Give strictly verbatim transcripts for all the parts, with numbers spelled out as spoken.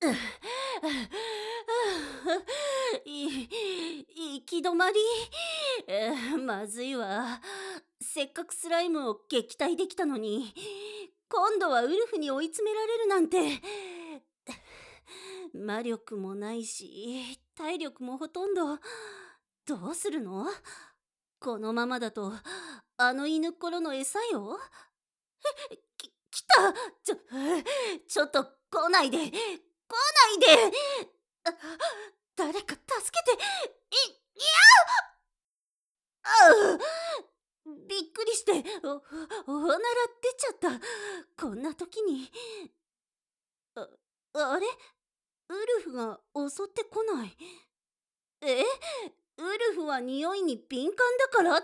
い行き止まり。えーまずいわ。せっかくスライムを撃退できたのに、今度はウルフに追い詰められるなんて。魔力もないし、体力もほとんど。どうするの？このままだと、あの犬っころの餌よ。き、来た。ちょ、ちょっと来ないで。来ないで。あ、誰か助けて。い、いやあびっくりして、お、おなら出ちゃった。こんな時に。あ、あれウルフが襲ってこない。えウルフは匂いに敏感だからって。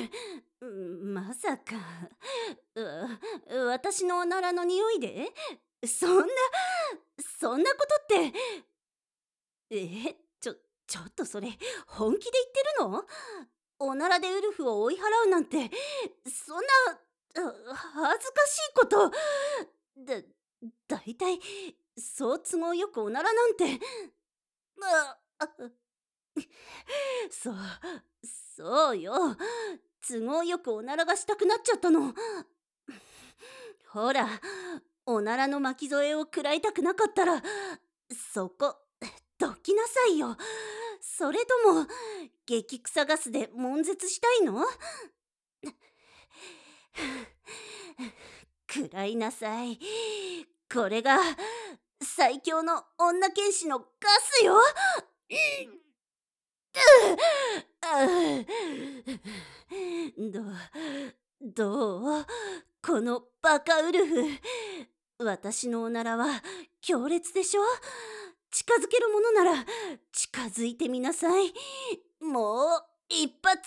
うんまさか。う私のおならの匂いでそんな、そんなことって。えちょ、ちょっとそれ、本気で言ってるの？おならでウルフを追い払うなんて、そんな、あ恥ずかしいこと。だ、だいたい、そう都合よくおならなんて。あ、あそう、そうよ。都合よくおならがしたくなっちゃったの。ほら、おならの巻き添えを食らいたくなかったら、そこ、どきなさいよ。それとも、激臭ガスで悶絶したいの？食らいなさい。これが、最強の女剣士のガスよ。ど、どう？このバカウルフ。私のおならは強烈でしょ？近づけるものなら近づいてみなさい。もう一発。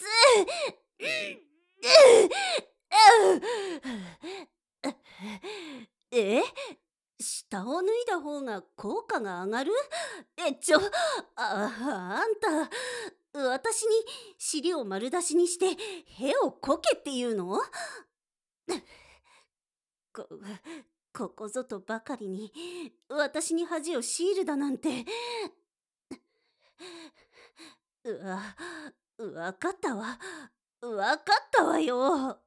え下を脱いだ方が効果が上がる？えちょああんた私に尻を丸出しにして屁をこけっていうの？こここぞとばかりに私に恥を強いるだなんて。うわわかったわわかったわよ。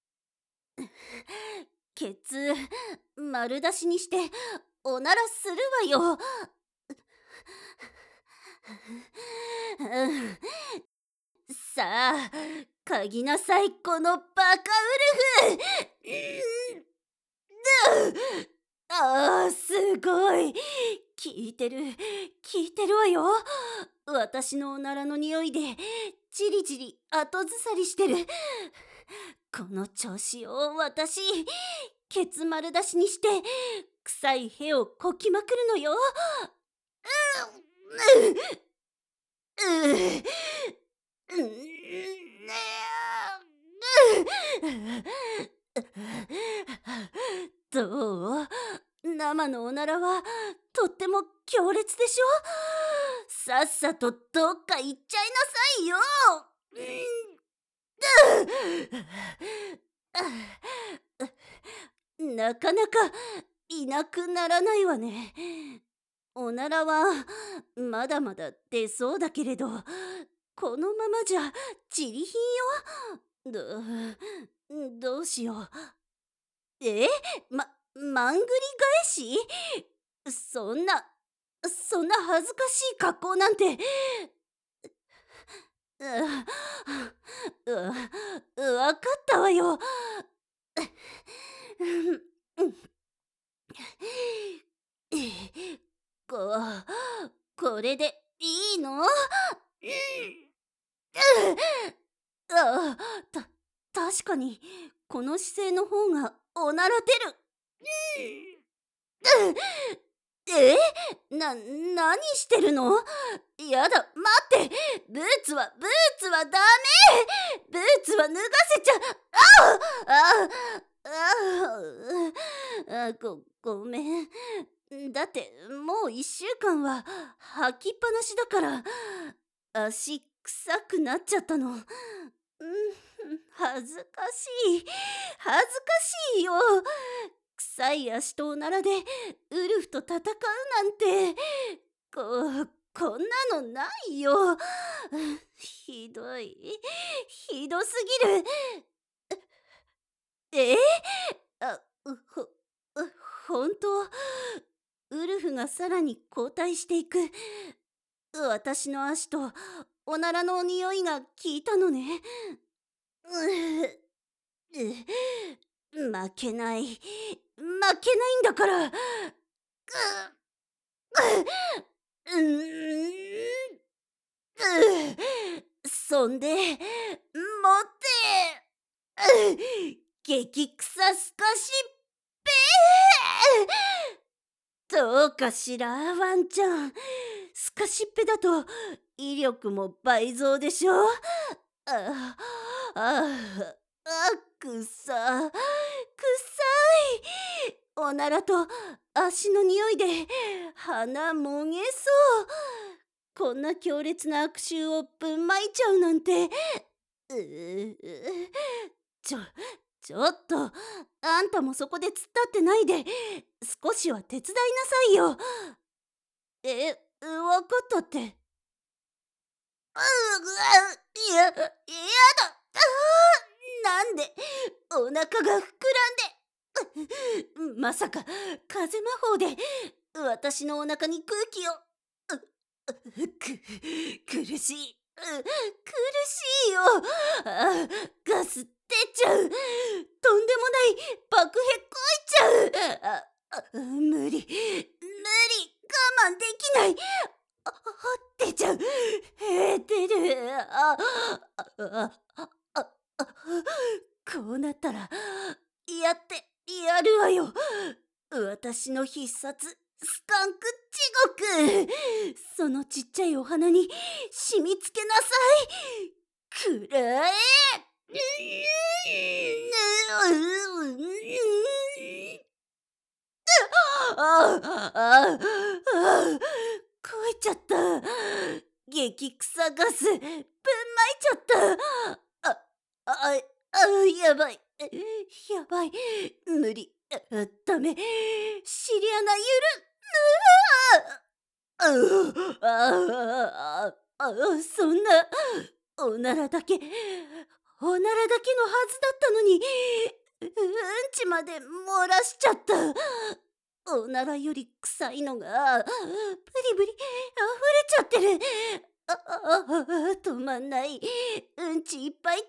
ケツ丸出しにしておならするわよ。うんさあ嗅ぎなさいこのバカウルフ。うんああすごい効いてる効いてるわよ。私のおならの匂いでじりじり後ずさりしてる。この調子を私ケツ丸出しにして臭い屁をこきまくるのよ。ううううどう？生のおならはとっても強烈でしょ？さっさとどっか行っちゃいなさいよ。なかなかいなくならないわね。おならはまだまだ出そうだけれど、このままじゃちりひんよ。ど、どうしよう。えま、まんぐり返し？そんな、そんな恥ずかしい格好なんて。う、う、う、わかったわよ。こ、これでいいの？あ、た、確かに、この姿勢の方がおなら出る。えな、何してるの？やだ、待って。ブーツは、ブーツはダメ。ブーツは脱がせちゃ、あああああご、ごめん。だって、もう一週間は履きっぱなしだから、足臭くなっちゃったの。うん、恥ずかしい。恥ずかしいよ。 臭い足とおならでウルフと戦うなんて、こ、こんなのないよ。ひどい。ひどすぎる。えあ、うほ、う、ほんと、ウルフがさらに後退していく。私の足とおならの匂いが効いたのね。うう負けない。負けないんだから。う、う、うーん。うそんで、持って、う激臭スカシッペー。どうかしら、ワンちゃん。スカシッペだと威力も倍増でしょ。ああ、ああ、くさ、くさい。おならと足の匂いで鼻もげそう。こんな強烈な悪臭をぶんまいちゃうなんて。ううちょ、ちょっと、あんたもそこで突っ立ってないで、少しは手伝いなさいよ。え、わかったって。うう、いや、やだ。あーなんで、お腹が膨らんで、まさか、風魔法で、私のお腹に空気を、うく、苦しい。う苦しいよ。あガス出ちゃう。とんでもない爆へこいちゃう。ああ無理無理我慢できない。あ出ちゃう。え出る。あああああこうなったらやってやるわよ。私の必殺スカンク地獄。そのちっちゃいお花に染みつけなさい。くらえ。ああああこいちゃった。激臭ガスぶんまいちゃった。あああやばいやばい無理あダメ尻穴ゆるああああそんなおならだけおならだけのはずだったのにうんちまで漏らしちゃった。おならより臭いのがブリブリ溢れちゃってる。ああ止まんない。うんちいっぱい止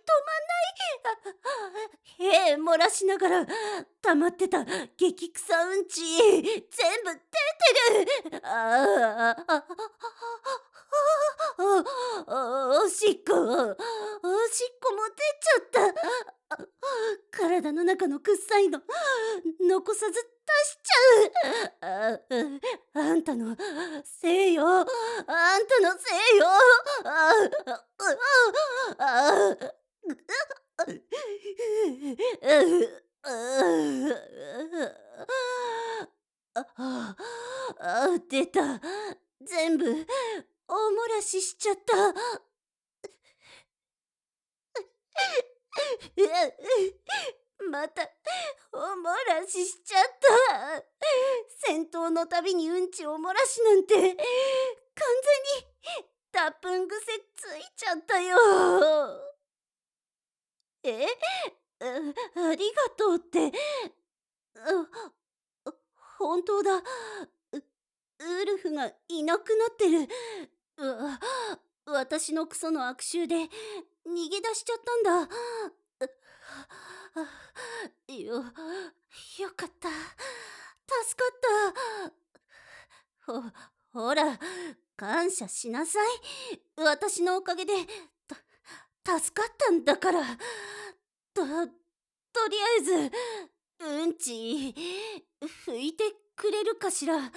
まんない。へえ漏らしながら溜まってた激臭うんち全部出てる。ああああおしっこおしっこも出ちゃった。体の中の臭いの残さず出しちゃう。ああんたのせいよ。あんたのせいよ。あああああ出た。全部大漏らししちゃった。またお漏らししちゃった。戦闘のたびにうんちを漏らしなんて完全にタップン癖ついちゃったよ。えありがとうって。あ本当だ。ウウルフがいなくなってる。うわ私のクソの悪臭で逃げ出しちゃったんだ。よ、よかった。助かった。ほ、ほら、感謝しなさい。私のおかげで、た、助かったんだから。と、とりあえず、うんち、拭いてくれるかしら。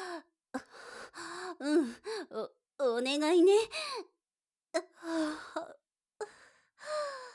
うん、お、お願いね。